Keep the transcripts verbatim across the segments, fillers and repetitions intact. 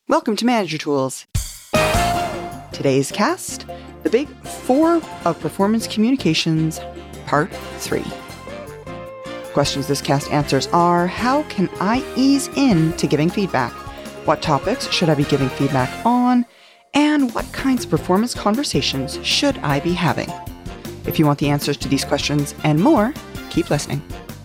Welcome to Manager Tools. Today's cast, the Big Four of Performance Communications, Part three. Questions this cast answers are, how can I ease into giving feedback? What topics should I be giving feedback on? And what kinds of performance conversations should I be having? If you want the answers to these questions and more, keep listening.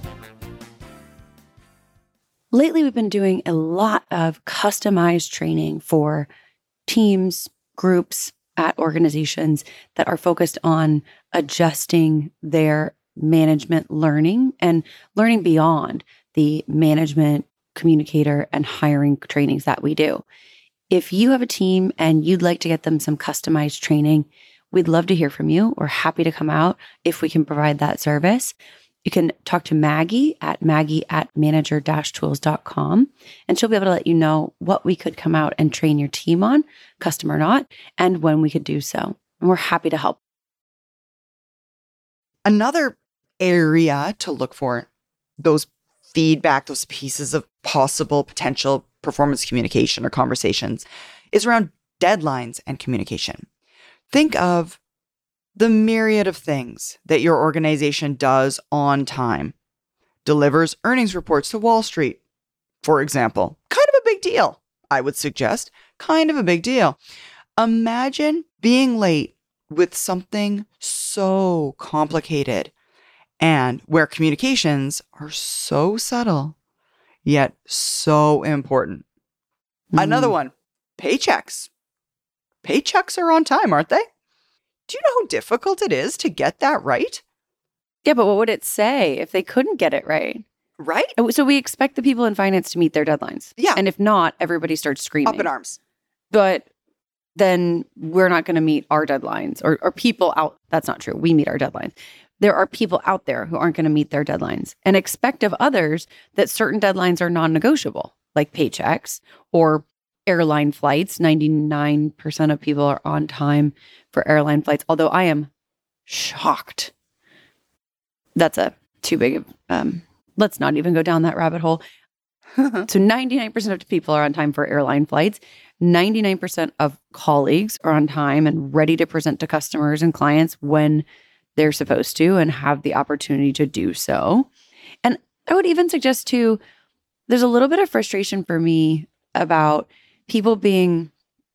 Lately, we've been doing a lot of customized training for teams, groups at organizations that are focused on adjusting their management learning and learning beyond the management, communicator, and hiring trainings that we do. If you have a team and you'd like to get them some customized training, we'd love to hear from you. We're happy to come out if we can provide that service. You can talk to Maggie at Maggie at manager dash tools dot com, and she'll be able to let you know what we could come out and train your team on, custom or not, and when we could do so. And we're happy to help. Another area to look for those feedback, those pieces of possible potential performance communication or conversations is around deadlines and communication. Think of the myriad of things that your organization does on time. Delivers earnings reports to Wall Street, for example. Kind of a big deal, I would suggest. Kind of a big deal. Imagine being late with something so complicated and where communications are so subtle, yet so important. Mm. Another one, paychecks. Paychecks are on time, aren't they? Do you know how difficult it is to get that right? Yeah, but what would it say if they couldn't get it right? Right? So we expect the people in finance to meet their deadlines. Yeah. And if not, everybody starts screaming. Up in arms. But then we're not going to meet our deadlines or, or people out. That's not true. We meet our deadlines. There are people out there who aren't going to meet their deadlines and expect of others that certain deadlines are non-negotiable, like paychecks or airline flights. ninety-nine percent of people are on time for airline flights, although I am shocked. That's a too big of, um, let's not even go down that rabbit hole. So ninety-nine percent of people are on time for airline flights. ninety-nine percent of colleagues are on time and ready to present to customers and clients when they're supposed to and have the opportunity to do so. And I would even suggest too, there's a little bit of frustration for me about people being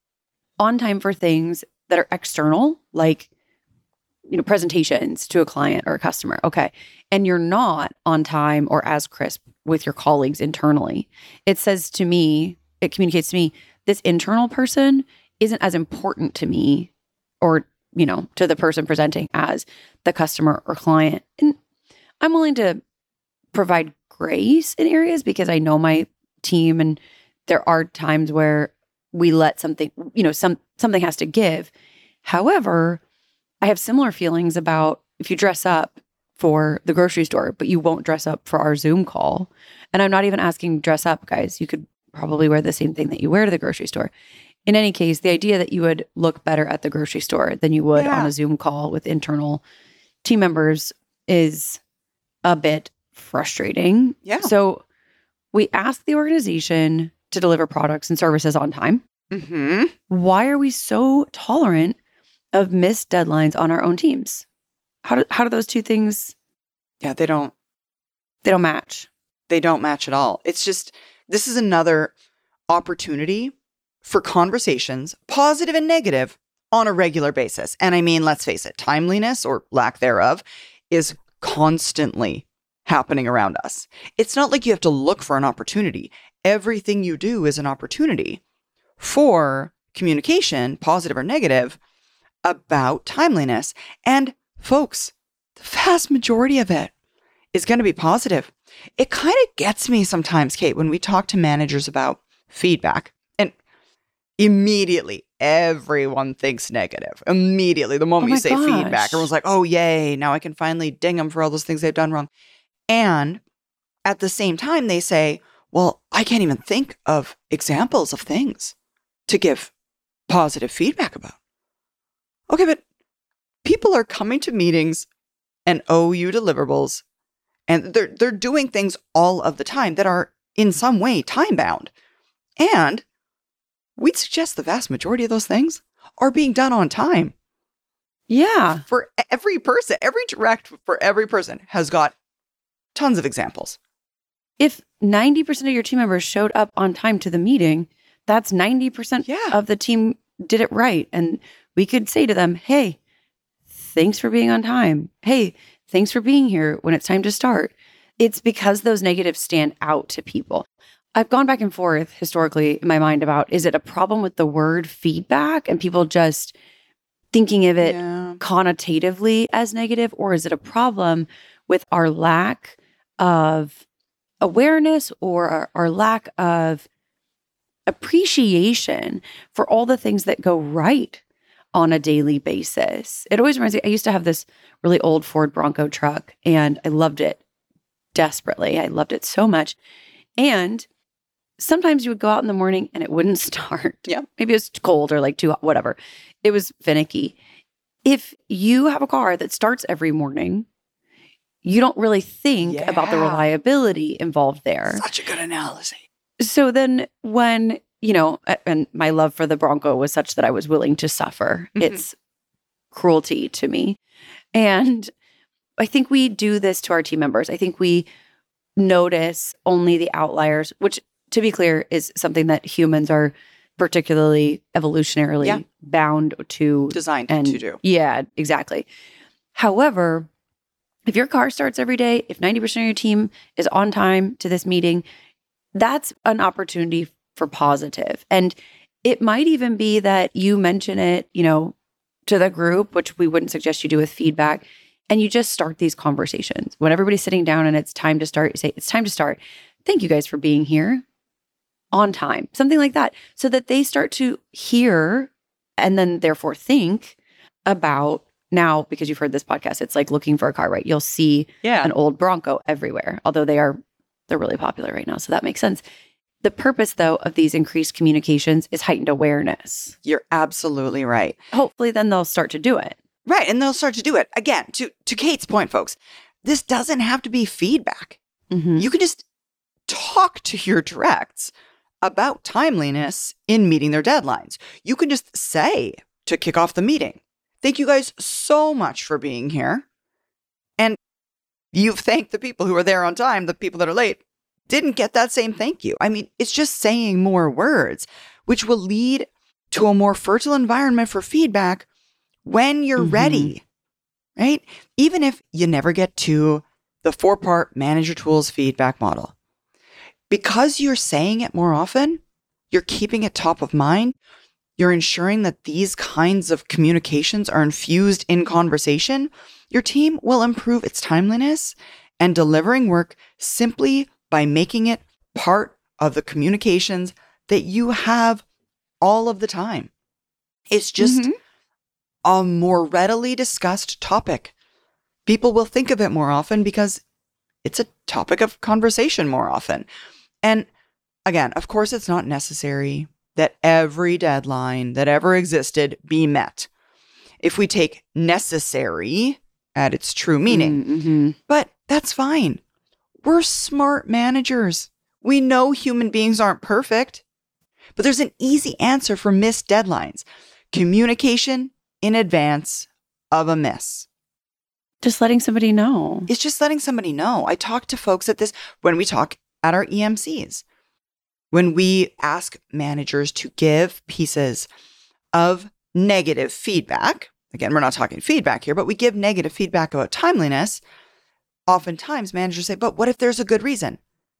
on time for things that are external, like, you know, presentations to a client or a customer. Okay. And you're not on time or as crisp with your colleagues internally. It says to me, it communicates to me, this internal person isn't as important to me or, you know, to the person presenting as the customer or client. And I'm willing to provide grace in areas because I know my team, and there are times where we let something, you know, some something has to give. However, I have similar feelings about if you dress up for the grocery store, but you won't dress up for our Zoom call. And I'm not even asking dress up, guys. You could probably wear the same thing that you wear to the grocery store. In any case, the idea that you would look better at the grocery store than you would yeah. on a Zoom call with internal team members is a bit frustrating. Yeah. So we ask the organization to deliver products and services on time. Mm-hmm. Why are we so tolerant of missed deadlines on our own teams? How do, how do those two things? Yeah, they don't. They don't match. They don't match at all. It's just, this is another opportunity for conversations, positive and negative, on a regular basis. And I mean, let's face it, timeliness or lack thereof is constantly happening around us. It's not like you have to look for an opportunity. Everything you do is an opportunity for communication, positive or negative, about timeliness. And folks, the vast majority of it is going to be positive. It kind of gets me sometimes, Kate, when we talk to managers about feedback, and immediately everyone thinks negative. Immediately, the moment oh you say gosh. feedback, everyone's like, oh, yay, now I can finally ding them for all those things they've done wrong. And at the same time, they say, well, I can't even think of examples of things to give positive feedback about. Okay, but people are coming to meetings and owe you deliverables, and they're they're doing things all of the time that are in some way time bound. And we'd suggest the vast majority of those things are being done on time. Yeah. For every person, every direct for every person has got tons of examples. If ninety percent of your team members showed up on time to the meeting, that's ninety percent Yeah. of the team did it right. And we could say to them, hey, thanks for being on time. Hey, thanks for being here when it's time to start. It's because those negatives stand out to people. I've gone back and forth historically in my mind about, is it a problem with the word feedback and people just thinking of it Yeah. connotatively as negative, or is it a problem with our lack of awareness or our, our lack of appreciation for all the things that go right on a daily basis? It always reminds me, I used to have this really old Ford Bronco truck and I loved it desperately. I loved it so much. And sometimes you would go out in the morning and it wouldn't start. Yeah. Maybe it was cold or like too hot, whatever. It was finicky. If you have a car that starts every morning, you don't really think Yeah. about the reliability involved there. Such a good analogy. So then when, you know, and my love for the Bronco was such that I was willing to suffer Mhm. its cruelty to me. And I think we do this to our team members. I think we notice only the outliers, which, to be clear, is something that humans are particularly evolutionarily Yeah. bound to. Designed And to do. yeah, exactly. However, if your car starts every day, if ninety percent of your team is on time to this meeting, that's an opportunity for positive. And it might even be that you mention it, you know, to the group, which we wouldn't suggest you do with feedback. And you just start these conversations. When everybody's sitting down and it's time to start, you say, it's time to start. Thank you guys for being here on time, something like that, so that they start to hear and then therefore think about, now, because you've heard this podcast, it's like looking for a car, right? You'll see Yeah. an old Bronco everywhere, although they are, they're really popular right now. So that makes sense. The purpose, though, of these increased communications is heightened awareness. You're absolutely right. Hopefully, then they'll start to do it. Right. And they'll start to do it. Again, to, to Kate's point, folks, this doesn't have to be feedback. Mm-hmm. You can just talk to your directs about timeliness in meeting their deadlines. You can just say to kick off the meeting, thank you guys so much for being here. And you've thanked the people who are there on time. The people that are late didn't get that same thank you. I mean, it's just saying more words, which will lead to a more fertile environment for feedback when you're Mhm. ready, right? Even if you never get to the four-part manager tools feedback model, because you're saying it more often, you're keeping it top of mind, you're ensuring that these kinds of communications are infused in conversation, your team will improve its timeliness and delivering work simply by making it part of the communications that you have all of the time. It's just Mhm. a more readily discussed topic. People will think of it more often because it's a topic of conversation more often. And again, of course, it's not necessary that every deadline that ever existed be met. If we take necessary at its true meaning, Mm-hmm. but that's fine. We're smart managers. We know human beings aren't perfect, but there's an easy answer for missed deadlines. Communication in advance of a miss. Just letting somebody know. It's just letting somebody know. I talk to folks at this when we talk at our E M Cs. When we ask managers to give pieces of negative feedback, again, we're not talking feedback here, but we give negative feedback about timeliness. Oftentimes managers say, but what if there's a good reason?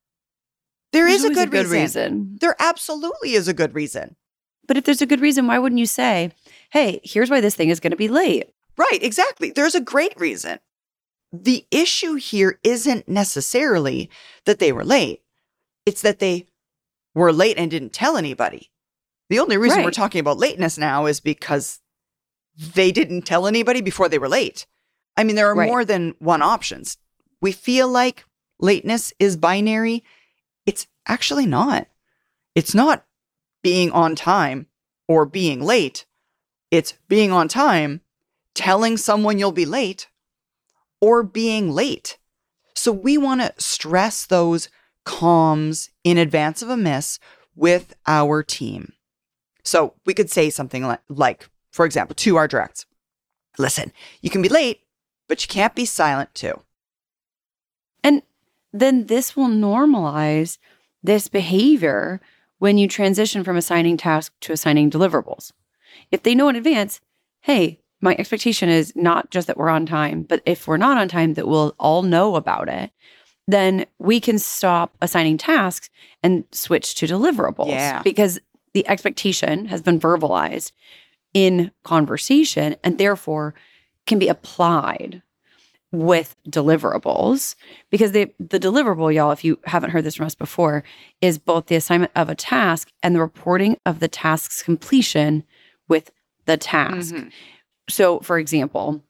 There There's is a always good, reason. reason. There absolutely is a good reason. But if there's a good reason, why wouldn't you say, hey, here's why this thing is going to be late? Right, exactly. There's a great reason. The issue here isn't necessarily that they were late. It's that they were late and didn't tell anybody. The only reason Right. we're talking about lateness now is because they didn't tell anybody before they were late. I mean, there are Right. more than one options. We feel like lateness is binary. It's actually not. It's not being on time or being late. It's being on time, telling someone you'll be late, or being late. So we want to stress those comms in advance of a miss with our team. So we could say something like, like, for example, to our directs, listen, you can be late, but you can't be silent too. And then this will normalize this behavior when you transition from assigning tasks to assigning deliverables. If they know in advance, hey, my expectation is not just that we're on time, but if we're not on time, that we'll all know about it, then we can stop assigning tasks and switch to deliverables. Yeah. Because the expectation has been verbalized in conversation and therefore can be applied with deliverables. Because the, the deliverable, y'all, if you haven't heard this from us before, is both the assignment of a task and the reporting of the task's completion with the task. Mm-hmm. So, for example,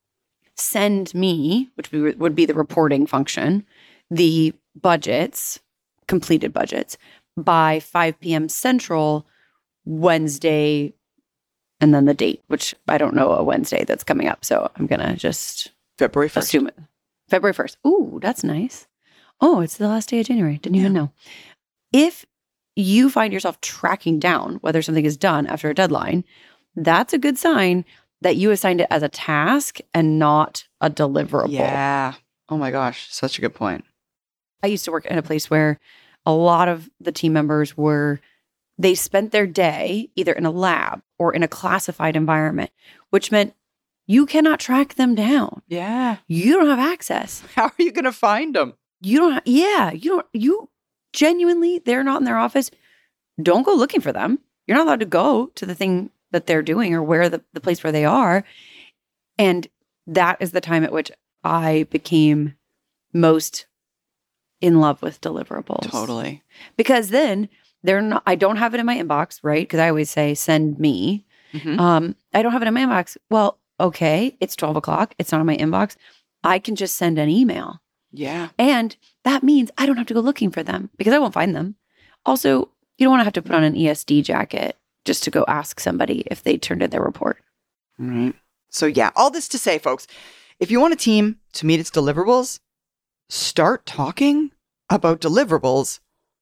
send me, which would be the reporting function, the budgets, completed budgets, by five p.m. Central, Wednesday, and then the date, which I don't know a Wednesday that's coming up. So I'm going to just February first. Assume it. February first. Ooh, that's nice. Oh, it's the last day of January. Didn't yeah. even know. If you find yourself tracking down whether something is done after a deadline, that's a good sign that you assigned it as a task and not a deliverable. Yeah. Oh my gosh. Such a good point. I used to work in a place where a lot of the team members were, they spent their day either in a lab or in a classified environment, which meant you cannot track them down. Yeah. You don't have access. How are you going to find them? You don't, ha- yeah, you don't, you genuinely, they're not in their office. Don't go looking for them. You're not allowed to go to the thing that they're doing or where the, the place where they are. And that is the time at which I became most in love with deliverables. Totally. Because then they're not, I don't have it in my inbox, right? Because I always say, send me. Mm-hmm. Um, I don't have it in my inbox. Well, okay, it's twelve o'clock. It's not in my inbox. I can just send an email. Yeah. And that means I don't have to go looking for them because I won't find them. Also, you don't want to have to put on an E S D jacket just to go ask somebody if they turned in their report. Right. So yeah, all this to say, folks, if you want a team to meet its deliverables, start talking about deliverables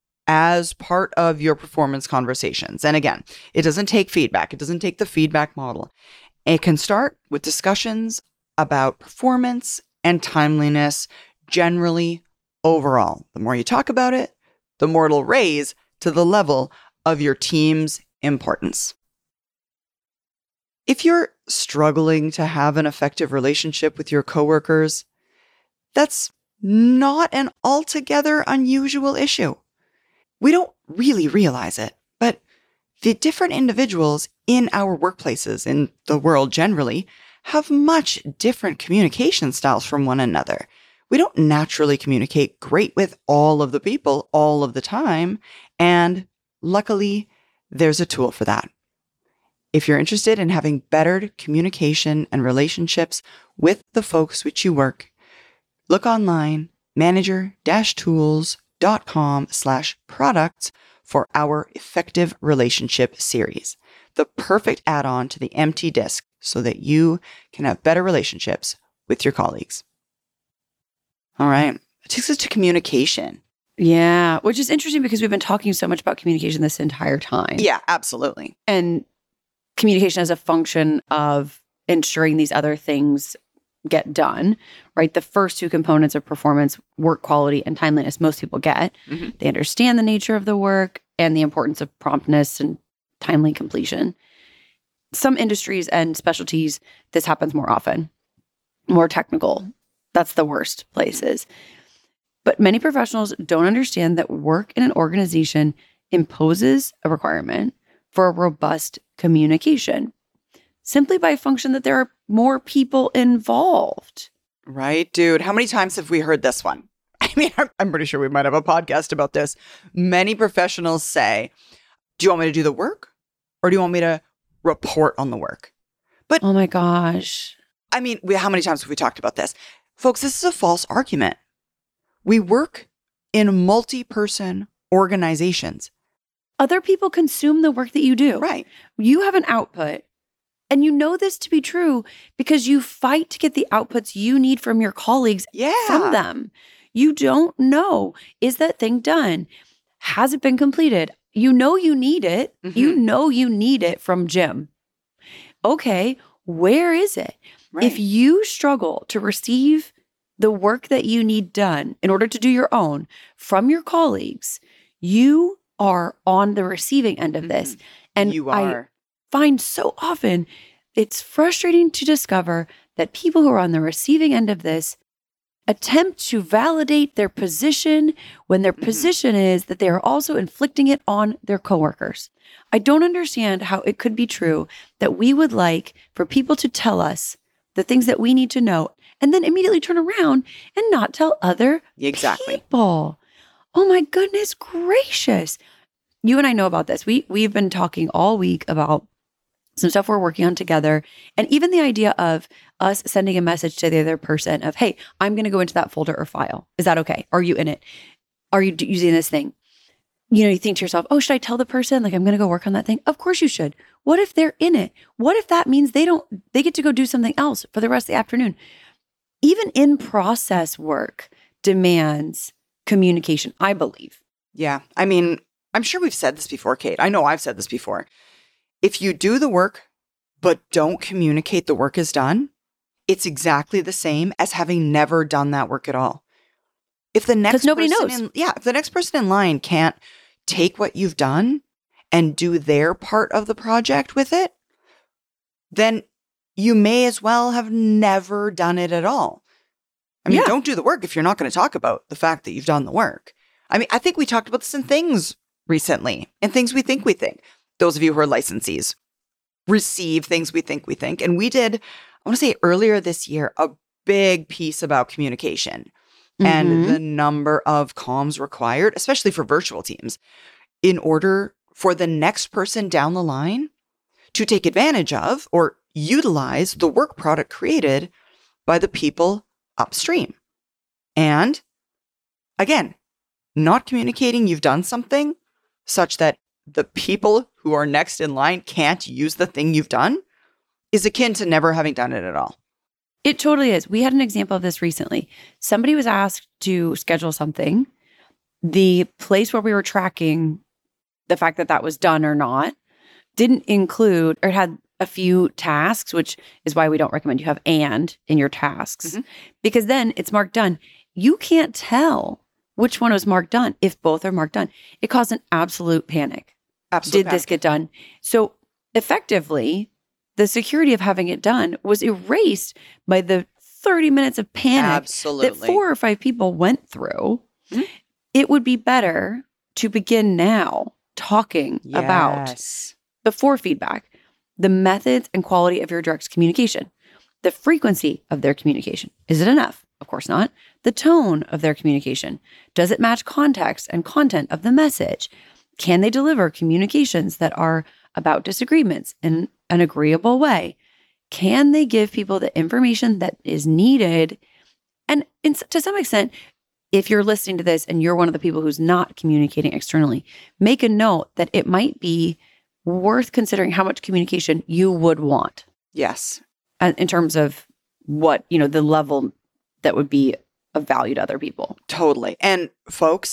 as part of your performance conversations. And again, it doesn't take feedback. It doesn't take the feedback model. It can start with discussions about performance and timeliness generally overall. The more you talk about it, the more it'll raise to the level of your team's importance. If you're struggling to have an effective relationship with your coworkers, that's not an altogether unusual issue. We don't really realize it, but the different individuals in our workplaces, in the world generally, have much different communication styles from one another. We don't naturally communicate great with all of the people all of the time, and luckily, there's a tool for that. If you're interested in having better communication and relationships with the folks which you work, look online, manager-tools.com slash products for our Effective Relationship series, the perfect add-on to the empty disk so that you can have better relationships with your colleagues. All right. It takes us to communication. Yeah, which is interesting because we've been talking so much about communication this entire time. Yeah, absolutely. And communication as a function of ensuring these other things get done, right? The first two components of performance, work quality and timeliness, most people get. Mm-hmm. They understand the nature of the work and the importance of promptness and timely completion. Some industries and specialties, this happens more often, more technical. That's the worst places. But many professionals don't understand that work in an organization imposes a requirement for a robust communication, simply by function that there are more people involved. Right, dude. How many times have we heard this one? I mean, I'm pretty sure we might have a podcast about this. Many professionals say, do you want me to do the work or do you want me to report on the work? But oh my gosh. I mean, we, how many times have we talked about this? Folks, this is a false argument. We work in multi-person organizations. Other people consume the work that you do. Right. You have an output, and you know this to be true because you fight to get the outputs you need from your colleagues yeah. from them. You don't know, is that thing done? Has it been completed? you know you need it. Mm-hmm. You know you need it from Jim. Okay, where is it? Right. If you struggle to receive the work that you need done in order to do your own from your colleagues, you are on the receiving end of this. Mm-hmm. And you I are. find so often it's frustrating to discover that people who are on the receiving end of this attempt to validate their position when their Mhm. position is that they are also inflicting it on their coworkers. I don't understand how it could be true that we would like for people to tell us the things that we need to know and then immediately turn around and not tell other Exactly. people. Oh my goodness gracious. You and I know about this. We, we've been talking all week about some stuff we're working on together. And even the idea of us sending a message to the other person of, hey, I'm going to go into that folder or file. Is that okay? Are you in it? Are you d- using this thing? You know, you think to yourself, oh, should I tell the person like I'm going to go work on that thing? Of course you should. What if they're in it? What if that means they don't, they get to go do something else for the rest of the afternoon? Even in process work demands communication, I believe. Yeah. I mean, I'm sure we've said this before, Kate. I know I've said this before. If you do the work, but don't communicate the work is done, it's exactly the same as having never done that work at all. If the next 'Cause nobody person knows. in, yeah, if the next person in line can't take what you've done and do their part of the project with it, then you may as well have never done it at all. I mean, Yeah. don't do the work if you're not going to talk about the fact that you've done the work. I mean, I think we talked about this in things recently, in things we think we think. Those of you who are licensees receive things we think we think. And we did, I want to say earlier this year, a big piece about communication and Mhm. the number of comms required, especially for virtual teams, in order for the next person down the line to take advantage of or utilize the work product created by the people upstream. And again, not communicating you've done something such that the people who are next in line can't use the thing you've done is akin to never having done it at all. It totally is. We had an example of this recently. Somebody was asked to schedule something. The place where we were tracking the fact that that was done or not didn't include or had a few tasks, which is why we don't recommend you have and in your tasks, Mhm. because then it's marked done. You can't tell which one was marked done if both are marked done. It caused an absolute panic. Absolutely. Did this get done? So effectively, the security of having it done was erased by the thirty minutes of panic Absolutely. that four or five people went through. Mhm. It would be better to begin now talking about Yes. before feedback, the methods and quality of your direct communication, the frequency of their communication. Is it enough? Of course not. The tone of their communication. Does it match context and content of the message? Can they deliver communications that are about disagreements in an agreeable way? Can they give people the information that is needed? And in, to some extent, if you're listening to this and you're one of the people who's not communicating externally, make a note that it might be worth considering how much communication you would want Yes. uh, in terms of what, you know, the level that would be of value to other people. Totally. And folks,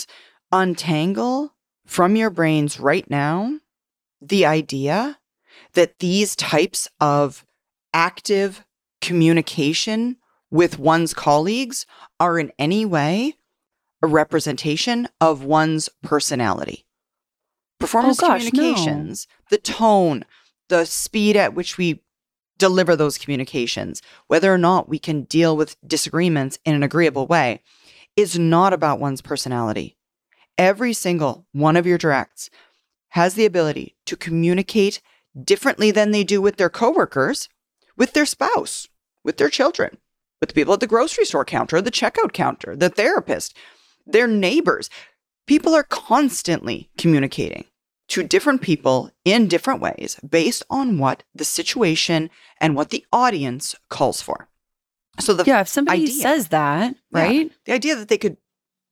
untangle from your brains right now the idea that these types of active communication with one's colleagues are in any way a representation of one's personality. Performance Oh, gosh, no. communications, the tone, the speed at which we deliver those communications, whether or not we can deal with disagreements in an agreeable way, is not about one's personality. Every single one of your directs has the ability to communicate differently than they do with their coworkers, with their spouse, with their children, with the people at the grocery store counter, the checkout counter, the therapist, their neighbors. People are constantly communicating to different people in different ways based on what the situation and what the audience calls for. So the Yeah, if somebody idea- says that, Yeah. right? The idea that they could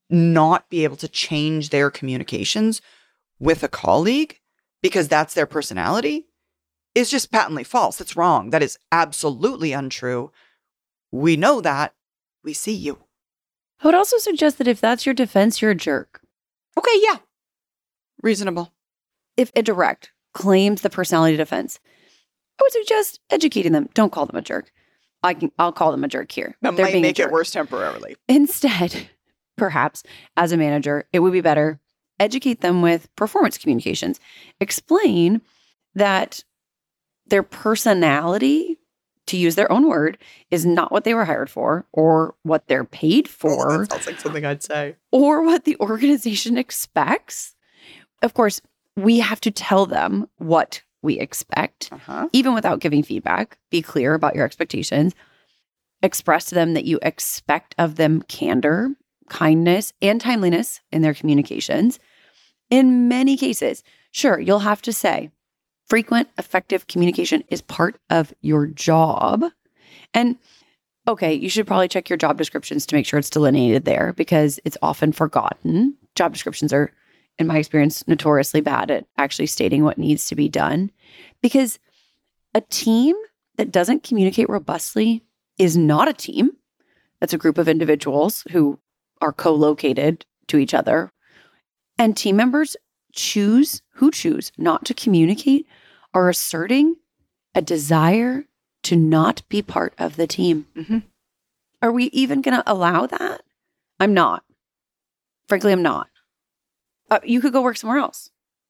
not be able to change their communications with a colleague because that's their personality is just patently false. It's wrong. That is absolutely untrue. We know that. We see you. I would also suggest that if that's your defense, you're a jerk. Okay, yeah. Reasonable. If a direct claims the personality defense, I would suggest educating them. Don't call them a jerk. I can, I'll call them a jerk here. That They're might being a make it jerk. worse temporarily. Instead, perhaps as a manager, it would be better educate them with performance communications. Explain that their personality, to use their own word, is not what they were hired for or what they're paid for. Oh, that sounds like something I'd say. Or what the organization expects. Of course, we have to tell them what we expect, Uh-huh. even without giving feedback. Be clear about your expectations. Express to them that you expect of them candor, kindness, and timeliness in their communications. In many cases, sure, you'll have to say, frequent, effective communication is part of your job. And okay, you should probably check your job descriptions to make sure it's delineated there because it's often forgotten. Job descriptions are, in my experience, notoriously bad at actually stating what needs to be done. Because a team that doesn't communicate robustly is not a team. That's a group of individuals who are co-located to each other. And team members choose, who choose not to communicate are asserting a desire to not be part of the team. Mm-hmm. Are we even going to allow that? I'm not. Frankly, I'm not. Uh, you could go work somewhere else.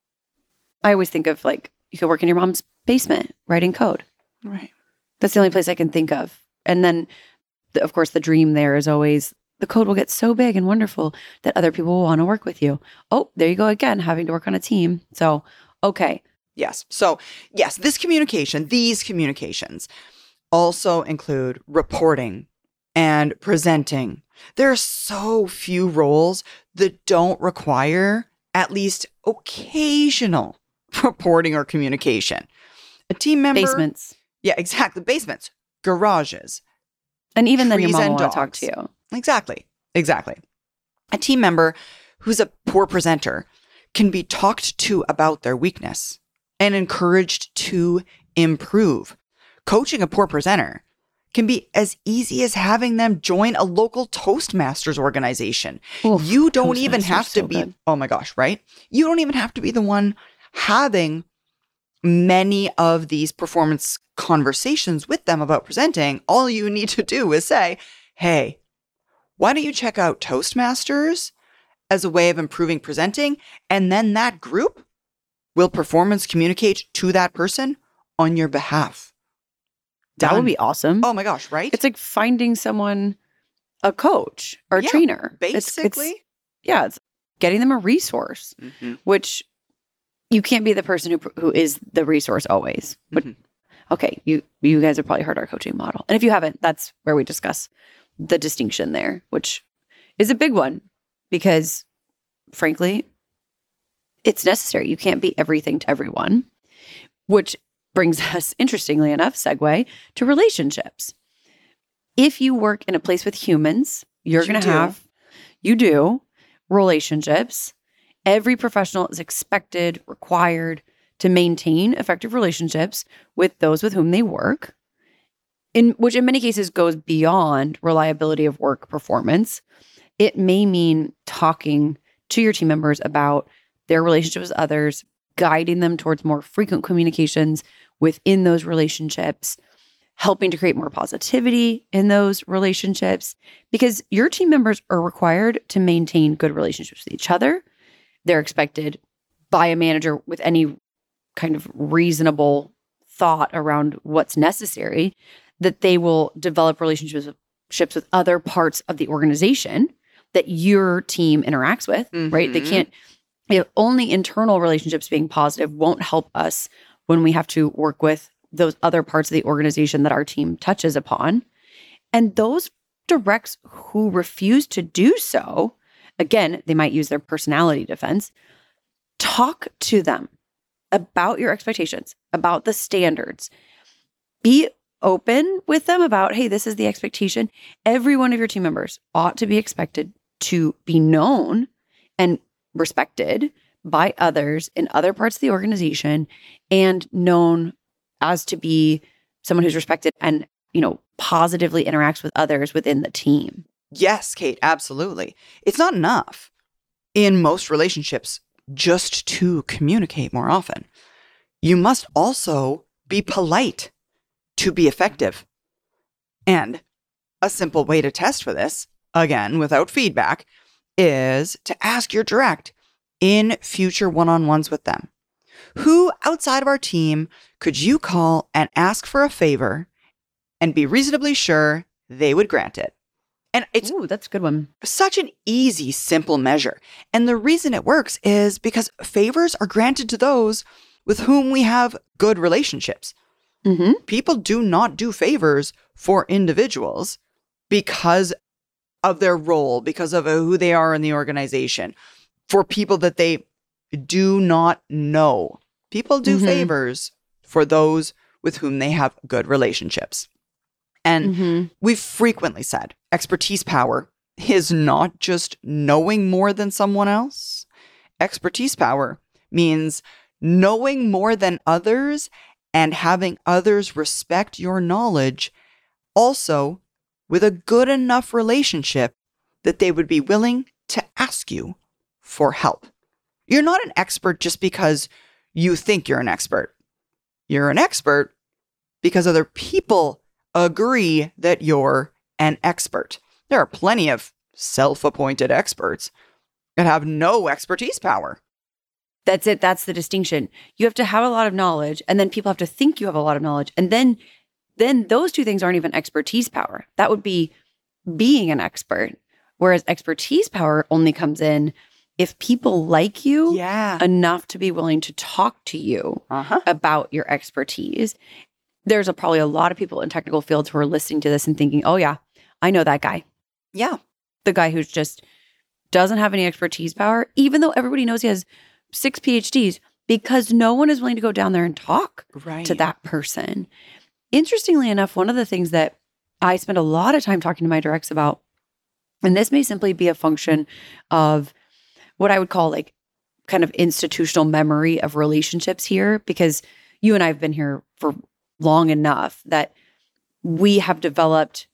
I always think of like, you could work in your mom's basement writing code. Right. That's the only place I can think of. And then, the, of course, the dream there is always the code will get so big and wonderful that other people will want to work with you. Oh, there you go again, having to work on a team. So, okay. Yes. So, yes, this communication, these communications also include reporting and presenting. There are so few roles that don't require at least occasional reporting or communication. A team member. Basements. Yeah, exactly. Basements, garages. And even then your trees mom and will want to talk dogs. to you. Exactly. Exactly. A team member who's a poor presenter can be talked to about their weakness and encouraged to improve. Coaching a poor presenter can be as easy as having them join a local Toastmasters organization. Oof, you don't even Toastmasters have to so be, good. oh my gosh, right? You don't even have to be the one having many of these performance conversations with them about presenting. All you need to do is say, hey, why don't you check out Toastmasters as a way of improving presenting? And then that group will performance communicate to that person on your behalf. That Done. would be awesome. Oh my gosh, right? It's like finding someone, a coach or a Yeah, trainer. It's- basically. It's, yeah, it's getting them a resource, Mhm. which you can't be the person who who is the resource always. But Mhm. okay, you you guys have probably heard our coaching model. And if you haven't, that's where we discuss the distinction there, which is a big one because frankly, it's necessary. You can't be everything to everyone, which brings us, interestingly enough, segue to relationships. If you work in a place with humans, you're You going to do. have, you do, relationships. Every professional is expected, required to maintain effective relationships with those with whom they work, in which in many cases goes beyond reliability of work performance. It may mean talking to your team members about their relationships with others, guiding them towards more frequent communications within those relationships, helping to create more positivity in those relationships, because your team members are required to maintain good relationships with each other. They're expected by a manager with any kind of reasonable thought around what's necessary, that they will develop relationships with other parts of the organization that your team interacts with, right? They Mhm. can't, you know, only internal relationships being positive won't help us when we have to work with those other parts of the organization that our team touches upon. And those directs who refuse to do so, again, they might use their personality defense. Talk to them about your expectations, about the standards. Be open with them about, hey, this is the expectation. Every one of your team members ought to be expected to be known and respected by others in other parts of the organization and known as to be someone who's respected and, you know, positively interacts with others within the team. Yes, Kate, absolutely. It's not enough in most relationships just to communicate more often. You must also be polite to be effective. And a simple way to test for this, again, without feedback, is to ask your direct in future one-on-ones with them. Who outside of our team could you call and ask for a favor and be reasonably sure they would grant it? And it's Ooh, that's a good one. Such an easy, simple measure. And the reason it works is because favors are granted to those with whom we have good relationships. Mm-hmm. People do not do favors for individuals because of their role, because of who they are in the organization, for people that they do not know. People do Mm-hmm. favors for those with whom they have good relationships. And Mm-hmm. we've frequently said expertise power is not just knowing more than someone else. Expertise power means knowing more than others and having others respect your knowledge, also with a good enough relationship that they would be willing to ask you for help. You're not an expert just because you think you're an expert. You're an expert because other people agree that you're an expert. There are plenty of self-appointed experts that have no expertise power. That's it. That's the distinction. You have to have a lot of knowledge, and then people have to think you have a lot of knowledge. And then, then those two things aren't even expertise power. That would be being an expert. Whereas expertise power only comes in if people like you Yeah. enough to be willing to talk to you Uh-huh. about your expertise. There's a, probably a lot of people in technical fields who are listening to this and thinking, oh yeah, I know that guy. Yeah. The guy who's just doesn't have any expertise power, even though everybody knows he has six P H Ds, because no one is willing to go down there and talk Right. to that person. Interestingly enough, one of the things that I spend a lot of time talking to my directs about, and this may simply be a function of what I would call like kind of institutional memory of relationships here, because you and I have been here for long enough that we have developed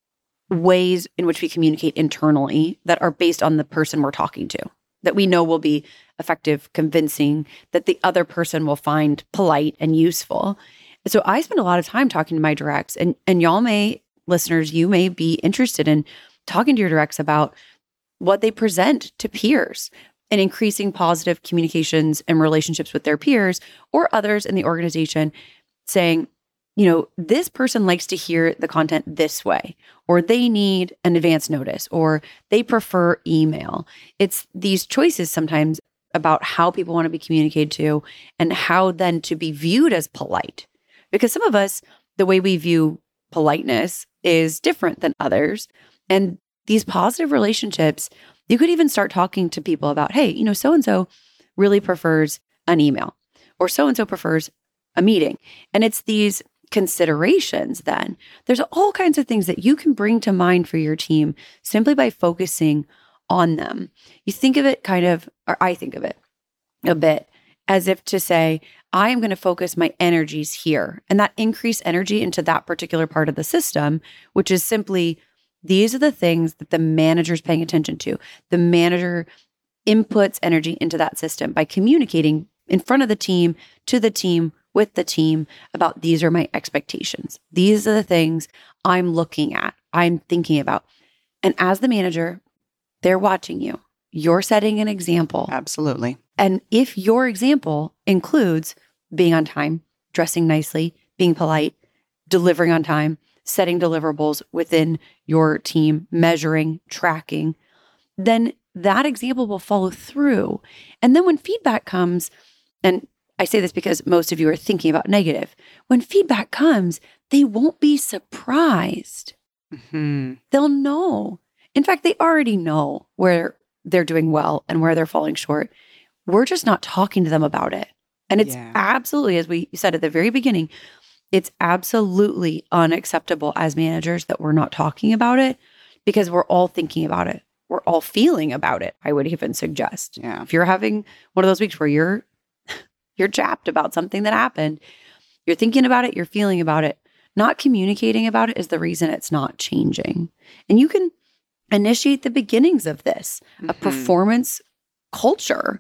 ways in which we communicate internally that are based on the person we're talking to, that we know will be effective, convincing, that the other person will find polite and useful. So I spend a lot of time talking to my directs, and and y'all may, listeners, you may be interested in talking to your directs about what they present to peers and increasing positive communications and relationships with their peers or others in the organization, saying, you know, this person likes to hear the content this way, or they need an advance notice, or they prefer email. It's these choices sometimes about how people want to be communicated to and how then to be viewed as polite. Because some of us, the way we view politeness is different than others. And these positive relationships, you could even start talking to people about, hey, you know, so-and-so really prefers an email, or so-and-so prefers a meeting. And it's these considerations then. There's all kinds of things that you can bring to mind for your team simply by focusing on them. You think of it kind of, or I think of it a bit as if to say, I am going to focus my energies here, and that increase energy into that particular part of the system, which is simply, these are the things that the manager is paying attention to. The manager inputs energy into that system by communicating in front of the team, to the team, with the team about, these are my expectations. These are the things I'm looking at, I'm thinking about. And as the manager, they're watching you. You're setting an example. Absolutely. And if your example includes being on time, dressing nicely, being polite, delivering on time, setting deliverables within your team, measuring, tracking, then that example will follow through. And then when feedback comes, and I say this because most of you are thinking about negative, when feedback comes, they won't be surprised. Mm-hmm. They'll know. In fact, they already know where they're doing well and where they're falling short. We're just not talking to them about it. And it's Yeah. absolutely, as we said at the very beginning, it's absolutely unacceptable as managers that we're not talking about it, because we're all thinking about it. We're all feeling about it, I would even suggest. Yeah. If you're having one of those weeks where you're you're japped about something that happened, you're thinking about it, you're feeling about it, not communicating about it is the reason it's not changing. And you can initiate the beginnings of this, a Mhm. performance culture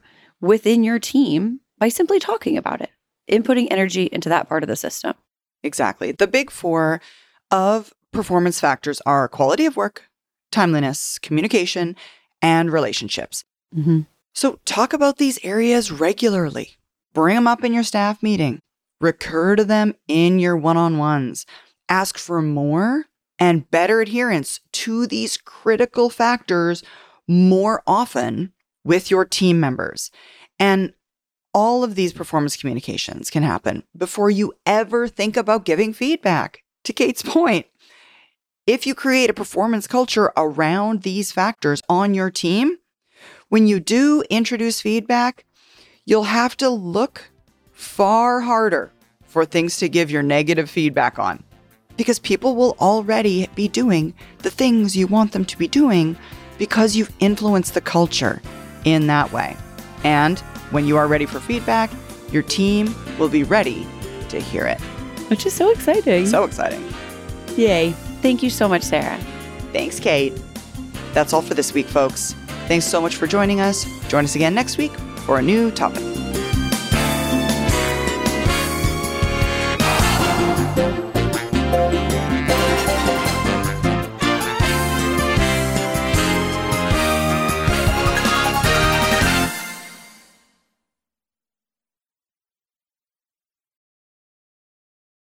within your team by simply talking about it, inputting energy into that part of the system. Exactly. The big four of performance factors are quality of work, timeliness, communication, and relationships. Mm-hmm. So talk about these areas regularly. Bring them up in your staff meeting. Recur to them in your one-on-ones. Ask for more and better adherence to these critical factors more often with your team members. And all of these performance communications can happen before you ever think about giving feedback. To Kate's point, if you create a performance culture around these factors on your team, when you do introduce feedback, you'll have to look far harder for things to give your negative feedback on, because people will already be doing the things you want them to be doing because you've influenced the culture in that way. And when you are ready for feedback, your team will be ready to hear it. Which is so exciting. So exciting. Yay. Thank you so much, Sarah. Thanks, Kate. That's all for this week, folks. Thanks so much for joining us. Join us again next week for a new topic.